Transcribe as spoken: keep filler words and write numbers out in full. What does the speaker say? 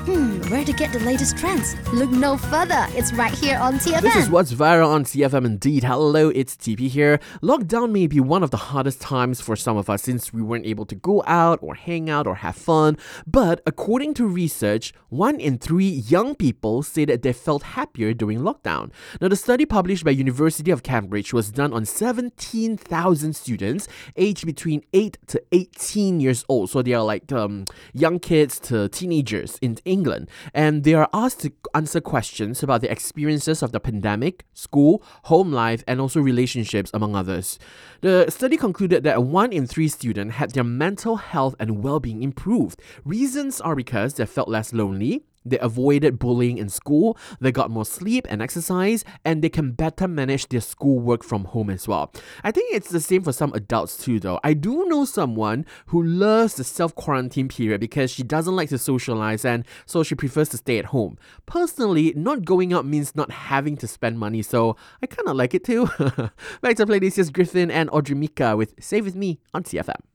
Hmm, where to get the latest trends? Look no further. It's right here on T F M. This is what's viral on T F M indeed. Hello, it's T P here. Lockdown may be one of the hardest times for some of us since we weren't able to go out or hang out or have fun. But according to research, one in three young people say that they felt happier during lockdown. Now, the study published by University of Cambridge was done on seventeen thousand students aged between eight to eighteen years old. So they are like um, young kids to teenagers in England, and they are asked to answer questions about the experiences of the pandemic, school, home life, and also relationships, among others. The study concluded that one in three students had their mental health and well-being improved. Reasons are because they felt less lonely, they avoided bullying in school, they got more sleep and exercise, and they can better manage their schoolwork from home as well. I think it's the same for some adults too though. I do know someone who loves the self-quarantine period because she doesn't like to socialize and so she prefers to stay at home. Personally, not going out means not having to spend money, so I kind of like it too. Back to play this year's Griffin and Audrey Mika with Save With Me on T F M.